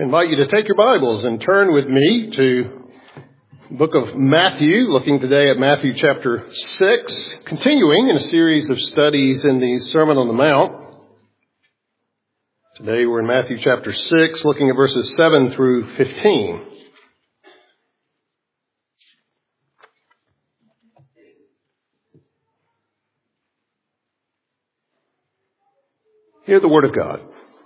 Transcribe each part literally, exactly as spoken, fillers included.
I invite you to take your Bibles and turn with me to the book of Matthew, looking today at Matthew chapter six, continuing in a series of studies in the Sermon on the Mount. Today we're in Matthew chapter six, looking at verses seven through fifteen. Hear the word of God.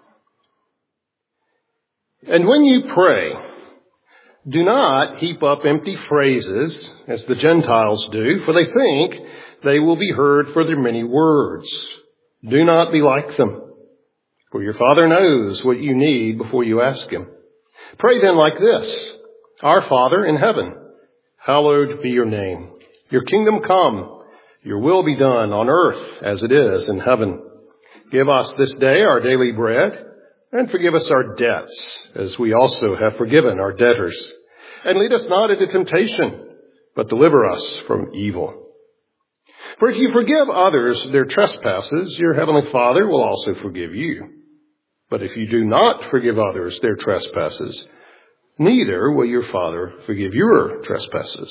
And when you pray, do not heap up empty phrases as the Gentiles do, for they think they will be heard for their many words. Do not be like them, for your Father knows what you need before you ask Him. Pray then like this: Our Father in heaven, hallowed be your name. Your kingdom come, your will be done on earth as it is in heaven. Give us this day our daily bread, and forgive us our debts, as we also have forgiven our debtors. And lead us not into temptation, but deliver us from evil. For if you forgive others their trespasses, your heavenly Father will also forgive you. But if you do not forgive others their trespasses, neither will your Father forgive your trespasses.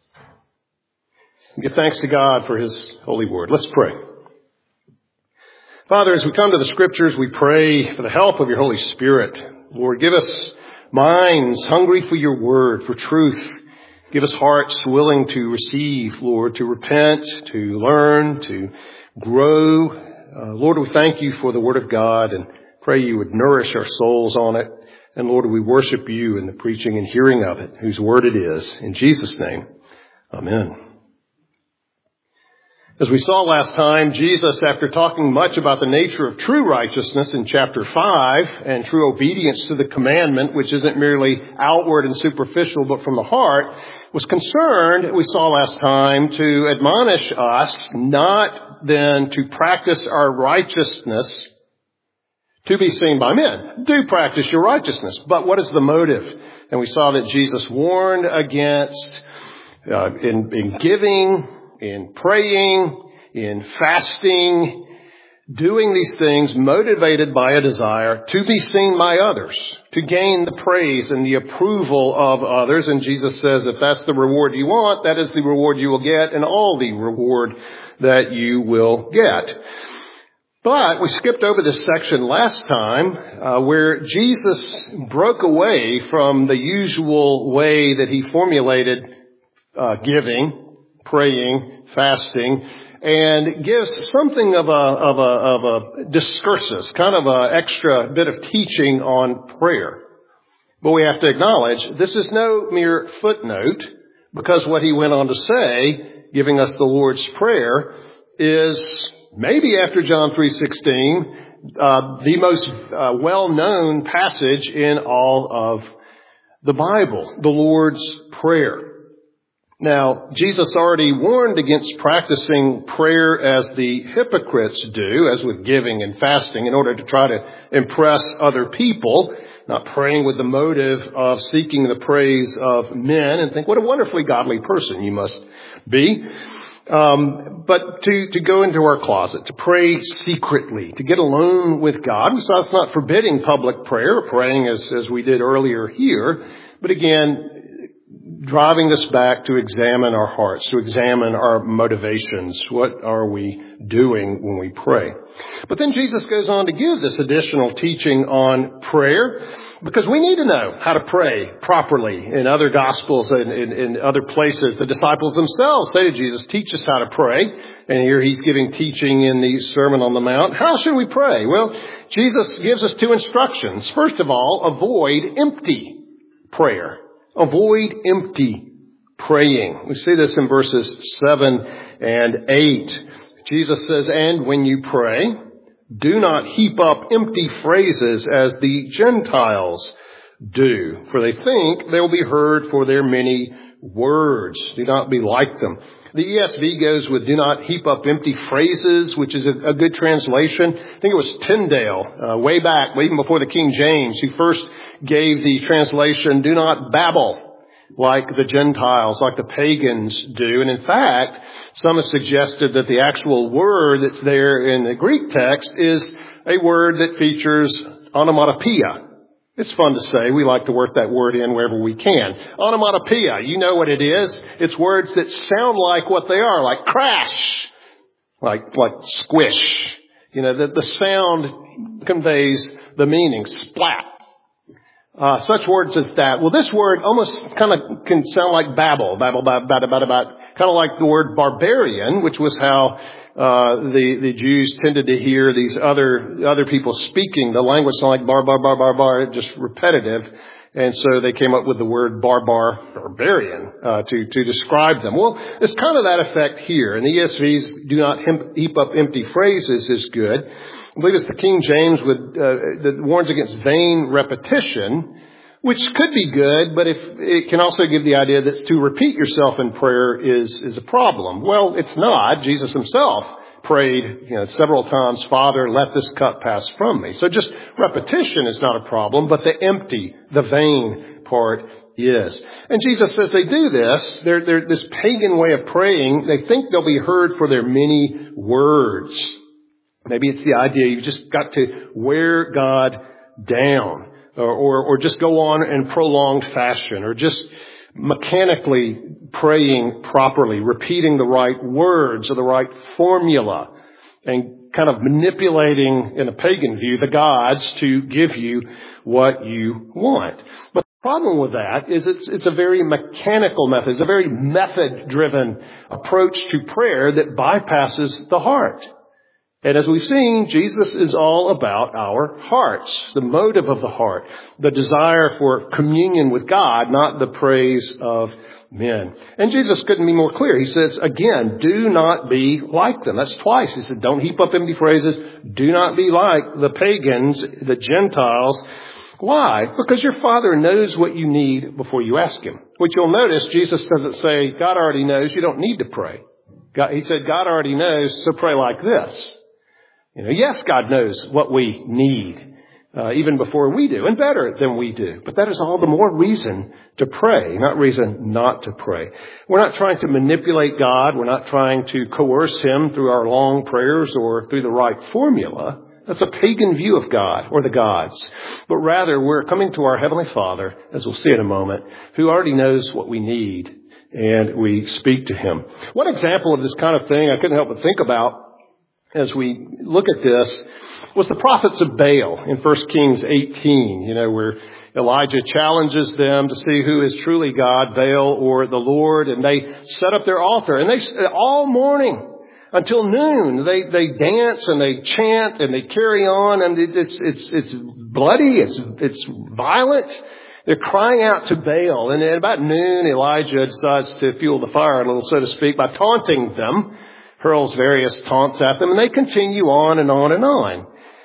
Give thanks to God for His holy word. Let's pray. Father, as we come to the Scriptures, we pray for the help of your Holy Spirit. Lord, give us minds hungry for your word, for truth. Give us hearts willing to receive, Lord, to repent, to learn, to grow. Uh, Lord, we thank you for the word of God and pray you would nourish our souls on it. And Lord, we worship you in the preaching and hearing of it, whose word it is. In Jesus' name, amen. As we saw last time, Jesus, after talking much about the nature of true righteousness in chapter five and true obedience to the commandment, which isn't merely outward and superficial but from the heart, was concerned, we saw last time, to admonish us not then to practice our righteousness to be seen by men. Do practice your righteousness, but what is the motive? And we saw that Jesus warned against uh, in, in giving, in praying, in fasting, doing these things motivated by a desire to be seen by others, to gain the praise and the approval of others. And Jesus says, if that's the reward you want, that is the reward you will get, and all the reward that you will get. But we skipped over this section last time uh, where Jesus broke away from the usual way that he formulated uh, giving, praying, fasting, and gives something of a of a of a discursus, kind of an extra bit of teaching on prayer. But we have to acknowledge this is no mere footnote, because what he went on to say, giving us the Lord's Prayer, is maybe after John three sixteen, uh, the most uh, well-known passage in all of the Bible, the Lord's Prayer. Now, Jesus already warned against practicing prayer as the hypocrites do, as with giving and fasting, in order to try to impress other people, not praying with the motive of seeking the praise of men and think, what a wonderfully godly person you must be. Um, but to, to go into our closet, to pray secretly, to get alone with God. So that's not forbidding public prayer, praying as, as we did earlier here. But again, driving us back to examine our hearts, to examine our motivations. What are we doing when we pray? But then Jesus goes on to give this additional teaching on prayer, because we need to know how to pray properly. In other Gospels and in, in other places, the disciples themselves say to Jesus, teach us how to pray. And here he's giving teaching in the Sermon on the Mount. How should we pray? Well, Jesus gives us two instructions. First of all, avoid empty prayer. Avoid empty praying. We see this in verses seven and eight. Jesus says, and when you pray, do not heap up empty phrases as the Gentiles do, for they think they will be heard for their many words. Do not be like them. The E S V goes with do not heap up empty phrases, which is a, a good translation. I think it was Tyndale, uh, way back, even before the King James, who first gave the translation, do not babble like the Gentiles, like the pagans do. And in fact, some have suggested that the actual word that's there in the Greek text is a word that features onomatopoeia. It's fun to say. We like to work that word in wherever we can. Onomatopoeia, you know what it is. It's words that sound like what they are, like crash, like like squish. You know, the, the sound conveys the meaning, splat. Uh, such words as that. Well, this word almost kind of can sound like babble, babble, babble, babble, babble, babble. Kind of like the word barbarian, which was how uh the the Jews tended to hear these other other people speaking. The language sounded like bar, bar, bar, bar, bar, just repetitive. And so they came up with the word barbar, barbarian, uh, to, to describe them. Well, it's kind of that effect here. And the E S V's do not heap up empty phrases is good. I believe it's the King James with, uh, that warns against vain repetition, which could be good, but if it can also give the idea that to repeat yourself in prayer is, is a problem. Well, it's not. Jesus himself prayed, you know, several times, Father, let this cup pass from me. So just repetition is not a problem, but the empty, the vain part is. And Jesus says they do this. They're, they're this pagan way of praying. They think they'll be heard for their many words. Maybe it's the idea you've just got to wear God down, or, or, or just go on in prolonged fashion, or just mechanically praying properly, repeating the right words or the right formula, and kind of manipulating, in a pagan view, the gods to give you what you want. But the problem with that is it's, it's a very mechanical method. It's a very method-driven approach to prayer that bypasses the heart. And as we've seen, Jesus is all about our hearts, the motive of the heart, the desire for communion with God, not the praise of men. And Jesus couldn't be more clear. He says, again, do not be like them. That's twice. He said, don't heap up empty phrases. Do not be like the pagans, the Gentiles. Why? Because your Father knows what you need before you ask Him. Which you'll notice, Jesus doesn't say, God already knows, you don't need to pray. God, he said, God already knows, so pray like this. You know, yes, God knows what we need, uh, even before we do, and better than we do. But that is all the more reason to pray, not reason not to pray. We're not trying to manipulate God. We're not trying to coerce Him through our long prayers or through the right formula. That's a pagan view of God or the gods. But rather, we're coming to our Heavenly Father, as we'll see in a moment, who already knows what we need, and we speak to Him. One example of this kind of thing I couldn't help but think about as we look at this was the prophets of Baal in First Kings eighteen, you know, where Elijah challenges them to see who is truly God, Baal or the Lord, and they set up their altar, and they all morning until noon they they dance and they chant and they carry on, and it's it's it's bloody, it's it's violent. They're crying out to Baal, and at about noon Elijah decides to fuel the fire a little, so to speak, by taunting them. Hurls various taunts at them, and they continue on and on and on.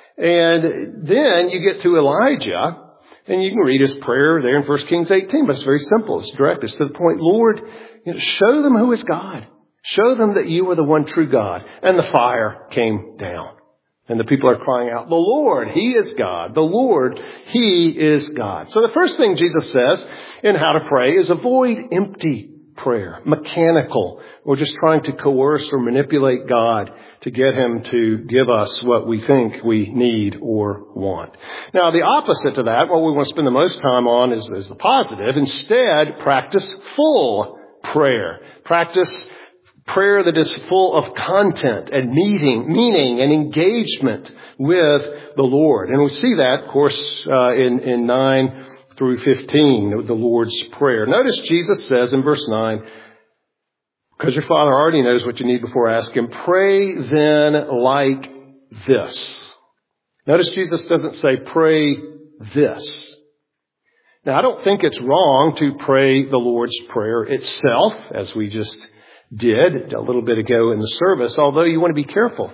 And then you get to Elijah, and you can read his prayer there in First Kings eighteen, but it's very simple. It's direct. It's to the point. Lord, you know, show them who is God. Show them that you are the one true God. And the fire came down. And the people are crying out, the Lord, He is God. The Lord, He is God. So the first thing Jesus says in how to pray is avoid empty prayer, mechanical, or just trying to coerce or manipulate God to get Him to give us what we think we need or want. Now, the opposite to that, what we want to spend the most time on is, is the positive. Instead, practice full prayer. Practice prayer that is full of content and meaning, meaning and engagement with the Lord. And we see that, of course, uh, in, in nine through fifteen, the Lord's Prayer. Notice Jesus says in verse nine, because your Father already knows what you need before I ask Him, pray then like this. Notice Jesus doesn't say pray this. Now, I don't think it's wrong to pray the Lord's Prayer itself, as we just did a little bit ago in the service, although you want to be careful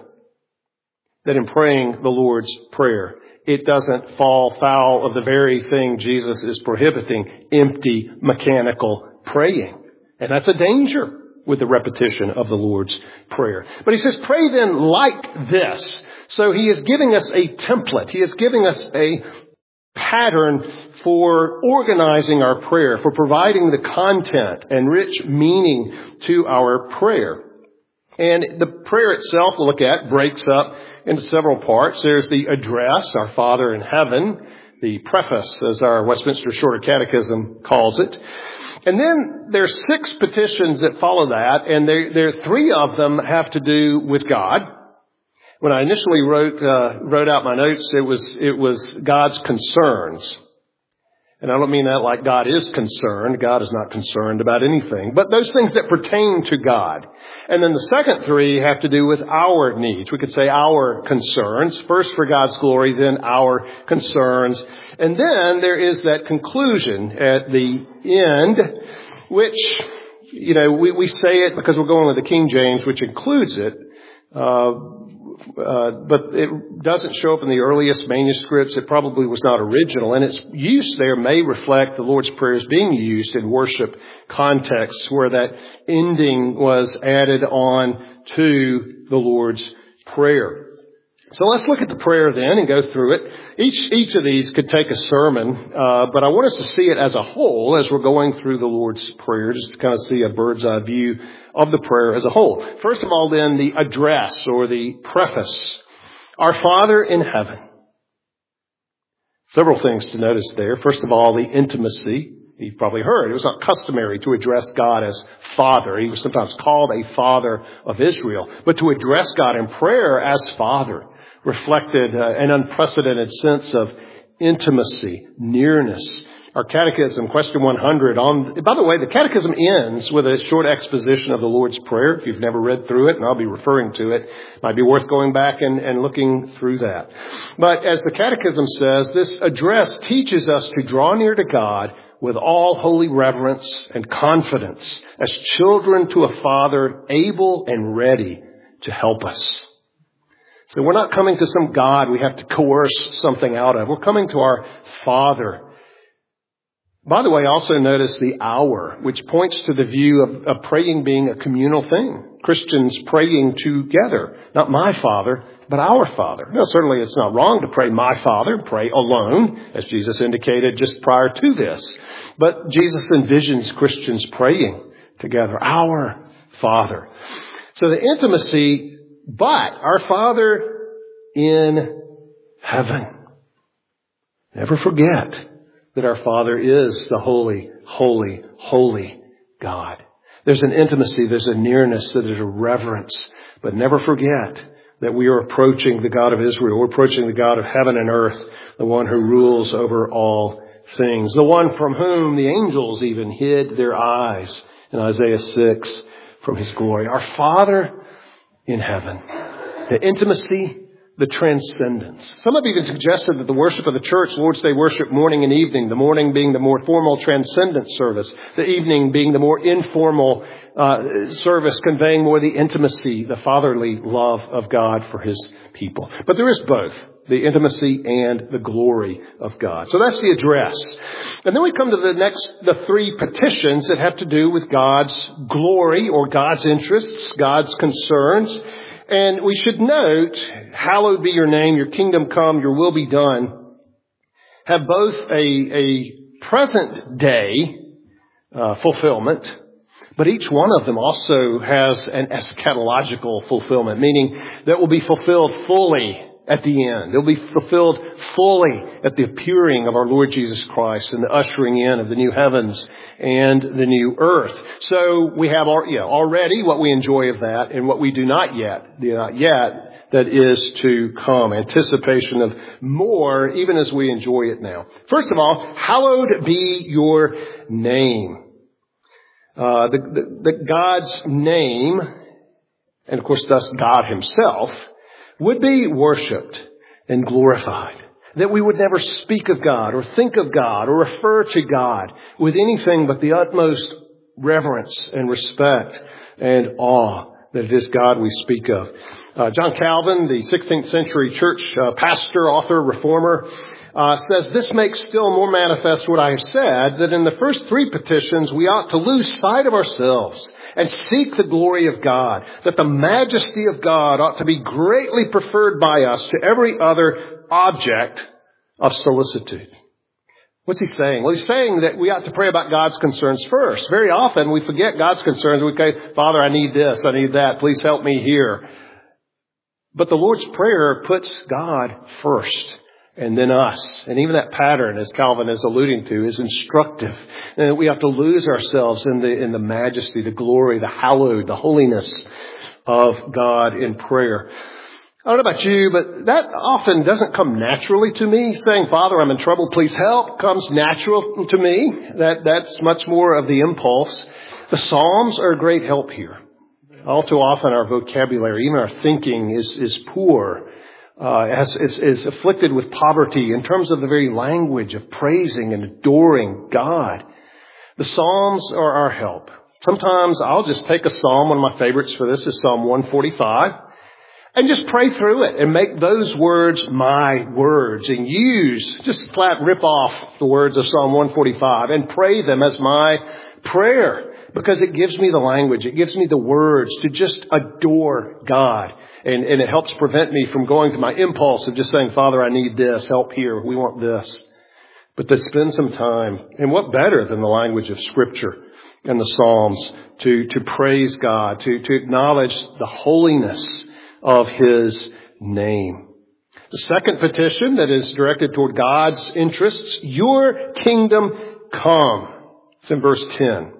that in praying the Lord's Prayer, it doesn't fall foul of the very thing Jesus is prohibiting, empty, mechanical praying. And that's a danger with the repetition of the Lord's Prayer. But He says, pray then like this. So He is giving us a template. He is giving us a pattern for organizing our prayer, for providing the content and rich meaning to our prayer. And the prayer itself, we'll look at, breaks up into several parts. There's the address, our Father in heaven. the preface, as our Westminster Shorter Catechism calls it. And then there's six petitions that follow that, and there, there three of them have to do with God. When I initially wrote uh, wrote out my notes, it was it was God's concerns. And I don't mean that like God is concerned. God is not concerned about anything. But those things that pertain to God. And then the second three have to do with our needs. We could say our concerns. First for God's glory, then our concerns. And then there is that conclusion at the end, which, you know, we, we say it because we're going with the King James, which includes it. Uh, Uh, but it doesn't show up in the earliest manuscripts. It probably was not original. And its use there may reflect the Lord's Prayer is being used in worship contexts where that ending was added on to the Lord's Prayer. So let's look at the prayer then and go through it. Each each of these could take a sermon, uh, but I want us to see it as a whole as we're going through the Lord's Prayer, just to kind of see a bird's eye view of the prayer as a whole. First of all, then, the address or the preface. Our Father in heaven. Several things to notice there. First of all, the intimacy. You've probably heard it was not customary to address God as Father. He was sometimes called a Father of Israel. But to address God in prayer as Father reflected uh, an unprecedented sense of intimacy, nearness. Our catechism, question one hundred. On, by the way, the catechism ends with a short exposition of the Lord's Prayer. If you've never read through it, and I'll be referring to it, it might be worth going back and, and looking through that. But as the catechism says, this address teaches us to draw near to God with all holy reverence and confidence as children to a Father able and ready to help us. So we're not coming to some God we have to coerce something out of. We're coming to our Father. By the way, also notice the hour, which points to the view of, of praying being a communal thing. Christians praying together. Not my Father, but our Father. Now, certainly it's not wrong to pray my Father, pray alone, as Jesus indicated just prior to this. But Jesus envisions Christians praying together. Our Father. So the intimacy, but our Father in heaven. Never forget that our Father is the holy, holy, holy God. There's an intimacy, there's a nearness, there's a reverence. But never forget that we are approaching the God of Israel. We're approaching the God of heaven and earth, the one who rules over all things. The one from whom the angels even hid their eyes in Isaiah six from his glory. Our Father in heaven. The intimacy, the transcendence. Some have even suggested that the worship of the church, Lord's Day worship, morning and evening, the morning being the more formal transcendent service, the evening being the more informal uh, service, conveying more the intimacy, the fatherly love of God for his people. But there is both, the intimacy and the glory of God. So that's the address. And then we come to the next, the three petitions that have to do with God's glory or God's interests, God's concerns. And we should note, hallowed be your name, your kingdom come, your will be done, have both a, a present day uh, fulfillment, but each one of them also has an eschatological fulfillment, meaning that will be fulfilled fully at the end. It will be fulfilled fully at the appearing of our Lord Jesus Christ and the ushering in of the new heavens and the new earth. So we have you know, already what we enjoy of that and what we do not yet, the not yet, that is to come. Anticipation of more, even as we enjoy it now. First of all, hallowed be your name. Uh, the, the, the God's name, and of course thus God himself, would be worshipped and glorified. That we would never speak of God or think of God or refer to God with anything but the utmost reverence and respect and awe that it is God we speak of. Uh, John Calvin, the sixteenth century church uh, pastor, author, reformer, uh, says this makes still more manifest what I have said, that in the first three petitions we ought to lose sight of ourselves and seek the glory of God, that the majesty of God ought to be greatly preferred by us to every other object of solicitude. What's he saying? Well, he's saying that we ought to pray about God's concerns first. Very often we forget God's concerns. We say, Father, I need this, I need that. Please help me here. But the Lord's Prayer puts God first. and then us. And even that pattern, as Calvin is alluding to, is instructive. And we have to lose ourselves in the, in the majesty, the glory, the hallowed, the holiness of God in prayer. I don't know about you, but that often doesn't come naturally to me. Saying, Father, I'm in trouble, please help, comes natural to me. That, that's much more of the impulse. The Psalms are a great help here. All too often our vocabulary, even our thinking is, is poor, uh, is, is, is afflicted with poverty in terms of the very language of praising and adoring God. The Psalms are our help. Sometimes I'll just take a Psalm. One of my favorites for this is Psalm one forty-five. And just pray through it and make those words my words and use, just flat rip off the words of Psalm one forty-five and pray them as my prayer, because it gives me the language. It gives me the words to just adore God. And, and it helps prevent me from going to my impulse of just saying, Father, I need this. Help here. We want this. But to spend some time, and what better than the language of Scripture and the Psalms to, to praise God, to, to acknowledge the holiness of His name. The second petition that is directed toward God's interests, your kingdom come. It's in verse ten.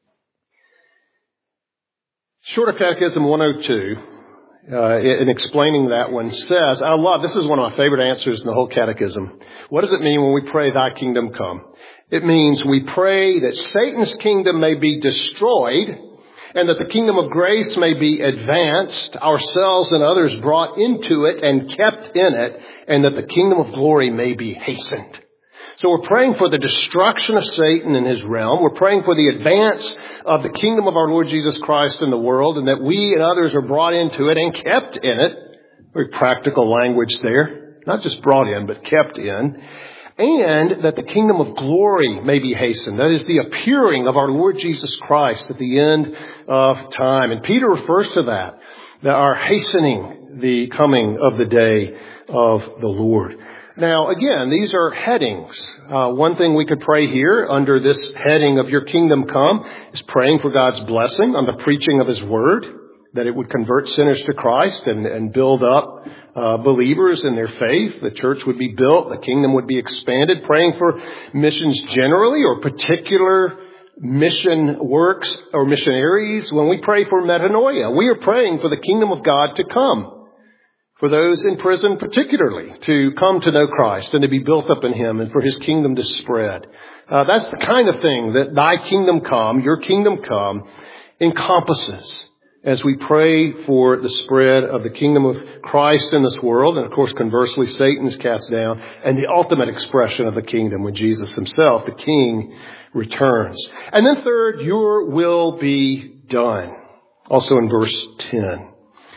Shorter Catechism one oh two, uh, in explaining that one, says, I love, this is one of my favorite answers in the whole catechism. What does it mean when we pray, thy kingdom come? It means we pray that Satan's kingdom may be destroyed, and that the kingdom of grace may be advanced, ourselves and others brought into it and kept in it, and that the kingdom of glory may be hastened. So we're praying for the destruction of Satan and his realm. We're praying for the advance of the kingdom of our Lord Jesus Christ in the world, and that we and others are brought into it and kept in it. Very practical language there. Not just brought in, but kept in. And that the kingdom of glory may be hastened. That is the appearing of our Lord Jesus Christ at the end of time. And Peter refers to that, that are hastening the coming of the day of the Lord. Now, again, these are headings. Uh, one thing we could pray here under this heading of your kingdom come is praying for God's blessing on the preaching of His word, that it would convert sinners to Christ and, and build up uh, believers in their faith. The church would be built. The kingdom would be expanded. Praying for missions generally or particular mission works or missionaries. When we pray for metanoia, we are praying for the kingdom of God to come. For those in prison particularly, to come to know Christ and to be built up in Him and for His kingdom to spread. Uh, that's the kind of thing that thy kingdom come, your kingdom come, encompasses as we pray for the spread of the kingdom of Christ in this world. And of course, conversely, Satan is cast down, and the ultimate expression of the kingdom when Jesus Himself, the King, returns. And then third, your will be done. Also in verse ten.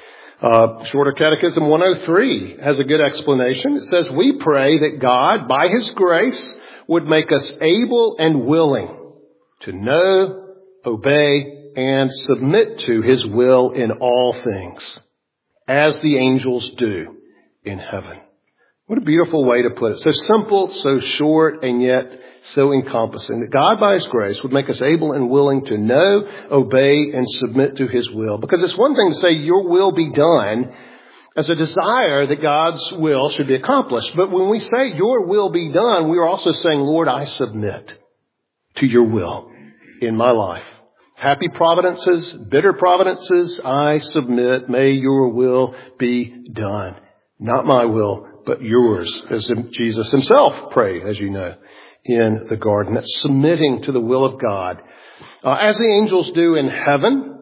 Uh, Shorter Catechism one oh three has a good explanation. It says, we pray that God, by His grace, would make us able and willing to know, obey, and submit to His will in all things, as the angels do in heaven. What a beautiful way to put it. So simple, so short, and yet so encompassing. That God, by His grace, would make us able and willing to know, obey, and submit to His will. Because it's one thing to say, your will be done, as a desire that God's will should be accomplished. But when we say, your will be done, we are also saying, Lord, I submit to your will in my life. Happy providences, bitter providences, I submit. May your will be done. Not my will, but yours, as Jesus Himself prayed, as you know, in the garden. That's submitting to the will of God. Uh, as the angels do in heaven,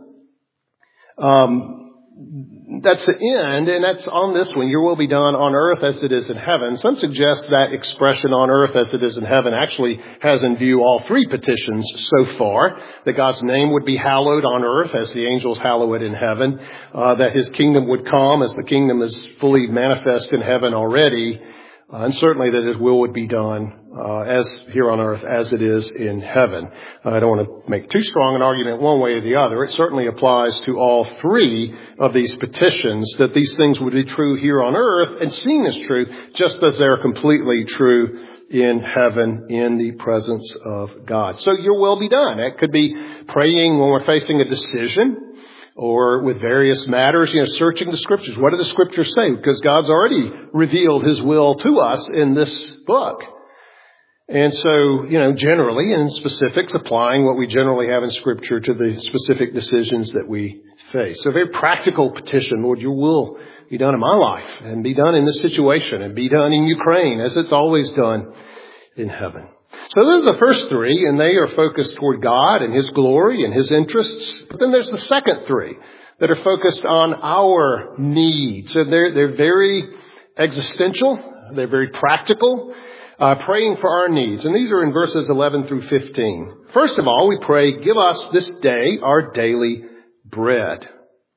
um, that's the end, and that's on this one. Your will be done on earth as it is in heaven. Some suggest that expression on earth as it is in heaven actually has in view all three petitions so far. That God's name would be hallowed on earth as the angels hallow it in heaven. Uh, that His kingdom would come as the kingdom is fully manifest in heaven already. Uh, and certainly that His will would be done uh, as here on earth as it is in heaven. Uh, I don't want to make too strong an argument one way or the other. It certainly applies to all three of these petitions, that these things would be true here on earth and seen as true, just as they're completely true in heaven in the presence of God. So your will be done. It could be praying when we're facing a decision, or with various matters, you know, searching the Scriptures. What do the Scriptures say? Because God's already revealed His will to us in this book. And so, you know, generally in specifics, applying what we generally have in Scripture to the specific decisions that we face. So a very practical petition, Lord, your will be done in my life and be done in this situation and be done in Ukraine as it's always done in heaven. So those are the first three, and they are focused toward God and His glory and His interests. But then there's the second three that are focused on our needs. So they're, they're very existential. They're very practical, uh, praying for our needs. And these are in verses eleven through fifteen. First of all, we pray, give us this day our daily bread.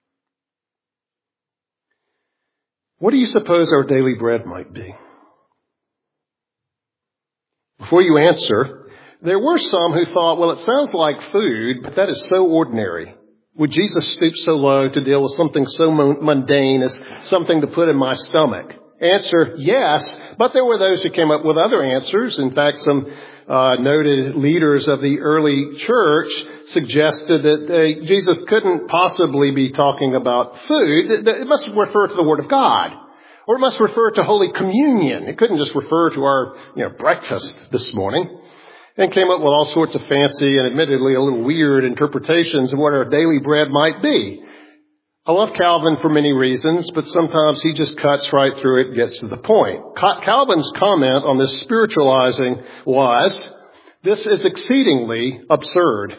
What do you suppose our daily bread might be? Before you answer, there were some who thought, well, it sounds like food, but that is so ordinary. Would Jesus stoop so low to deal with something so mundane as something to put in my stomach? Answer, yes, but there were those who came up with other answers. In fact, some uh, noted leaders of the early church suggested that uh, Jesus couldn't possibly be talking about food. It must refer to the Word of God. Or it must refer to Holy Communion. It couldn't just refer to our, you know, breakfast this morning. And came up with all sorts of fancy and admittedly a little weird interpretations of what our daily bread might be. I love Calvin for many reasons, but sometimes he just cuts right through it and gets to the point. Calvin's comment on this spiritualizing was, this is exceedingly absurd.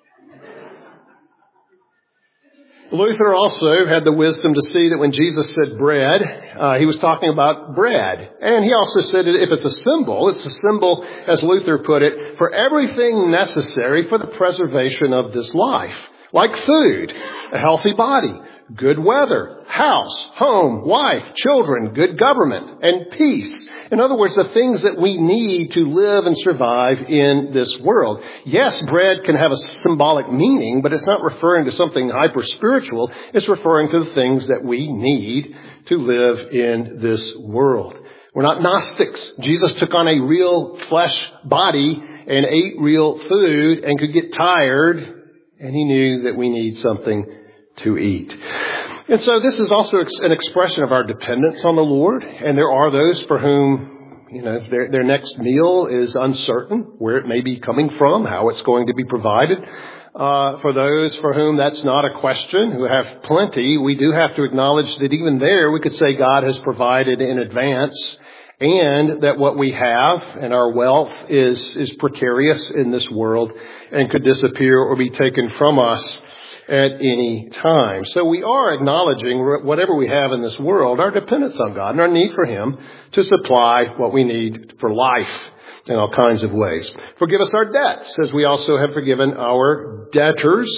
Luther also had the wisdom to see that when Jesus said bread, uh, he was talking about bread. And he also said that if it's a symbol, it's a symbol, as Luther put it, for everything necessary for the preservation of this life. Like food, a healthy body, good weather, house, home, wife, children, good government, and peace. In other words, the things that we need to live and survive in this world. Yes, bread can have a symbolic meaning, but it's not referring to something hyper-spiritual. It's referring to the things that we need to live in this world. We're not Gnostics. Jesus took on a real flesh body and ate real food and could get tired, and he knew that we need something to eat. And so this is also an expression of our dependence on the Lord. And there are those for whom, you know, their, their next meal is uncertain, where it may be coming from, how it's going to be provided. Uh, for those for whom that's not a question, who have plenty, we do have to acknowledge that even there we could say God has provided in advance, and that what we have and our wealth is, is precarious in this world and could disappear or be taken from us at any time. So we are acknowledging whatever we have in this world, our dependence on God and our need for Him to supply what we need for life in all kinds of ways. Forgive us our debts, as we also have forgiven our debtors.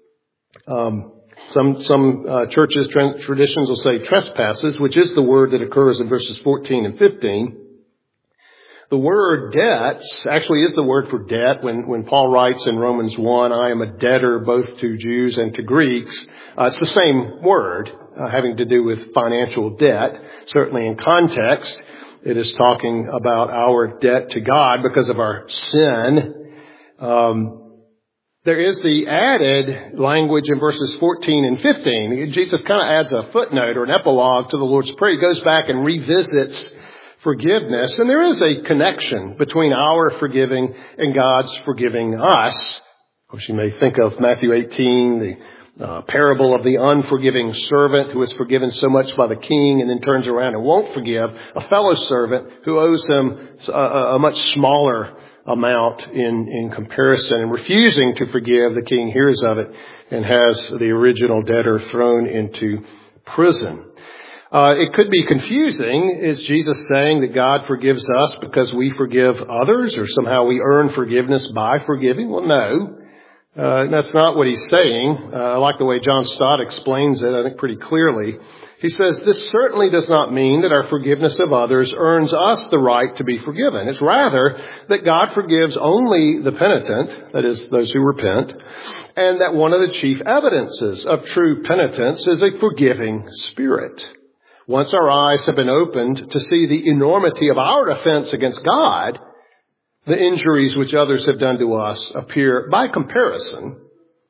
Um, some some uh, churches, tra- traditions will say trespasses, which is the word that occurs in verses fourteen and fifteen. The word debts actually is the word for debt. When, when Paul writes in Romans one, I am a debtor both to Jews and to Greeks, uh, it's the same word uh, having to do with financial debt. Certainly in context, it is talking about our debt to God because of our sin. Um, there is the added language in verses fourteen and fifteen. Jesus kind of adds a footnote or an epilogue to the Lord's Prayer. He goes back and revisits forgiveness. And there is a connection between our forgiving and God's forgiving us. Of course, you may think of Matthew eighteen, the uh, parable of the unforgiving servant who is forgiven so much by the king and then turns around and won't forgive a fellow servant who owes him a, a much smaller amount in, in comparison. And refusing to forgive, the king hears of it and has the original debtor thrown into prison. Uh, it could be confusing. Is Jesus saying that God forgives us because we forgive others, or somehow we earn forgiveness by forgiving? Well, no. Uh, that's not what he's saying. Uh, I like the way John Stott explains it, I think, pretty clearly. He says, this certainly does not mean that our forgiveness of others earns us the right to be forgiven. It's rather that God forgives only the penitent, that is, those who repent, and that one of the chief evidences of true penitence is a forgiving spirit. Once our eyes have been opened to see the enormity of our offense against God, the injuries which others have done to us appear, by comparison,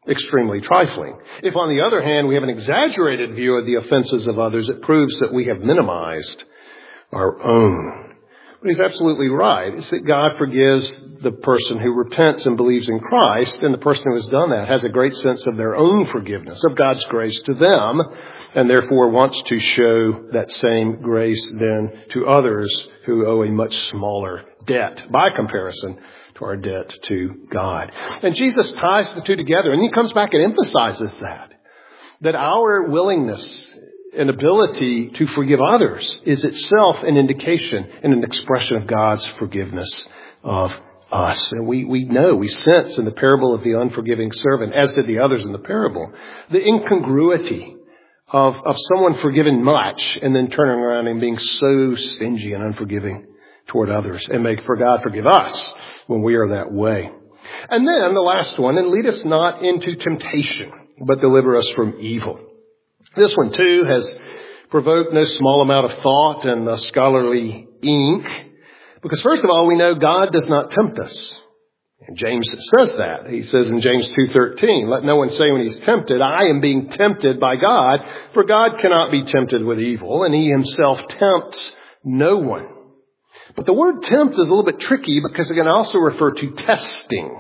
extremely trifling. If, on the other hand, we have an exaggerated view of the offenses of others, it proves that we have minimized our own. But he's absolutely right. It's that God forgives the person who repents and believes in Christ, and the person who has done that has a great sense of their own forgiveness, of God's grace to them, and therefore wants to show that same grace then to others who owe a much smaller debt by comparison to our debt to God. And Jesus ties the two together, and he comes back and emphasizes that, that our willingness and ability to forgive others is itself an indication and an expression of God's forgiveness of us. And we, we know, we sense in the parable of the unforgiving servant, as did the others in the parable, the incongruity of, of someone forgiven much and then turning around and being so stingy and unforgiving toward others, and make for God forgive us when we are that way. And then the last one, and lead us not into temptation, but deliver us from evil. This one too has provoked no small amount of thought and uh, scholarly ink, because first of all, we know God does not tempt us. And James says that. He says in James two thirteen, let no one say when he's tempted, I am being tempted by God, for God cannot be tempted with evil, and he himself tempts no one. But the word tempt is a little bit tricky because it can also refer to testing.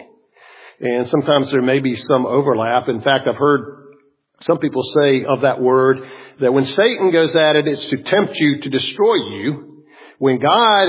And sometimes there may be some overlap. In fact, I've heard some people say of that word that when Satan goes at it, it's to tempt you to destroy you. When God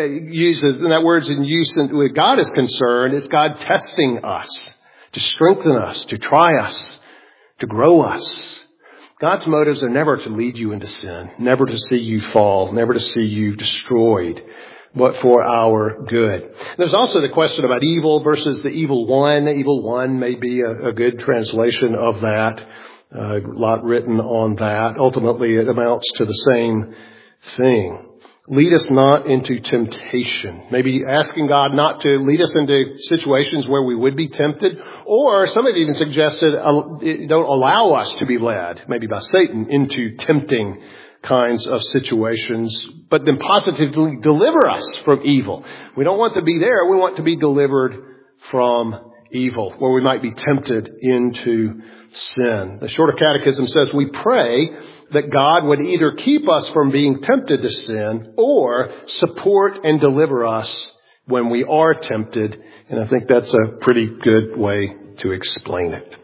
uses, and that word's in use where God is concerned, it's God testing us, to strengthen us, to try us, to grow us. God's motives are never to lead you into sin, never to see you fall, never to see you destroyed, but for our good. There's also the question about evil versus the evil one. The evil one may be a, a good translation of that. Uh, a lot written on that. Ultimately, it amounts to the same thing. Lead us not into temptation. Maybe asking God not to lead us into situations where we would be tempted. Or some have even suggested uh, don't allow us to be led, maybe by Satan, into tempting kinds of situations, but then positively deliver us from evil. We don't want to be there. We want to be delivered from evil, where we might be tempted into sin. The Shorter Catechism says we pray that God would either keep us from being tempted to sin or support and deliver us when we are tempted. And I think that's a pretty good way to explain it.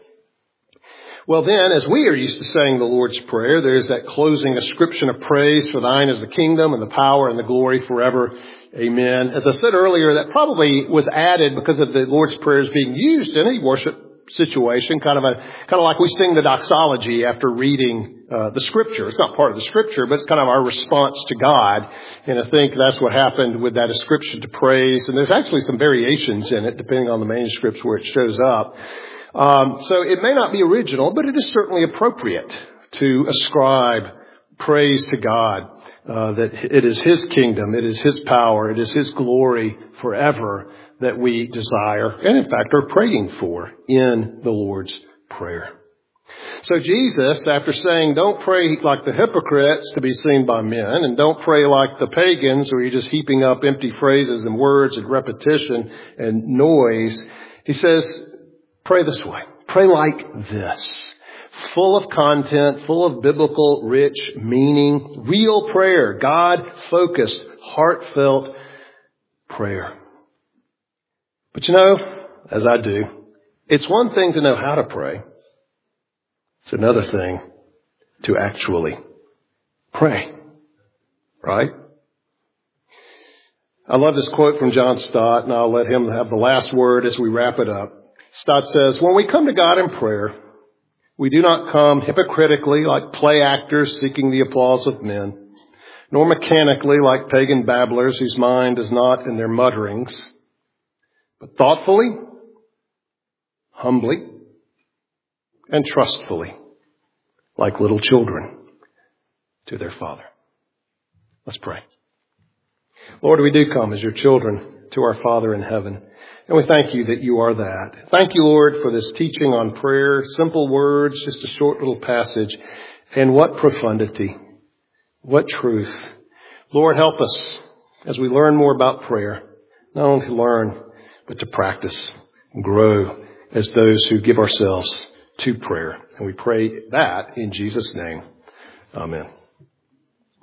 Well then, as we are used to saying the Lord's Prayer, there's that closing ascription of praise, for thine is the kingdom and the power and the glory forever. Amen. As I said earlier, that probably was added because of the Lord's Prayer as being used in a worship situation, kind of a, kind of like we sing the doxology after reading uh, the Scripture. It's not part of the Scripture, but it's kind of our response to God. And I think that's what happened with that ascription to praise. And there's actually some variations in it, depending on the manuscripts where it shows up. Um, so it may not be original, but it is certainly appropriate to ascribe praise to God, uh, that it is His kingdom, it is His power, it is His glory forever that we desire and in fact are praying for in the Lord's Prayer. So Jesus, after saying, don't pray like the hypocrites to be seen by men, and don't pray like the pagans where you're just heaping up empty phrases and words and repetition and noise, he says, pray this way. Pray like this. Full of content, full of biblical, rich meaning, real prayer, God-focused, heartfelt prayer. But you know, as I do, it's one thing to know how to pray. It's another thing to actually pray. Right? I love this quote from John Stott, and I'll let him have the last word as we wrap it up. Stott says, when we come to God in prayer, we do not come hypocritically like play actors seeking the applause of men, nor mechanically like pagan babblers whose mind is not in their mutterings, but thoughtfully, humbly, and trustfully, like little children to their Father. Let's pray. Lord, we do come as your children to our Father in heaven. And we thank you that you are that. Thank you, Lord, for this teaching on prayer. Simple words, just a short little passage. And what profundity. What truth. Lord, help us as we learn more about prayer. Not only to learn, but to practice, grow as those who give ourselves to prayer. And we pray that in Jesus' name. Amen.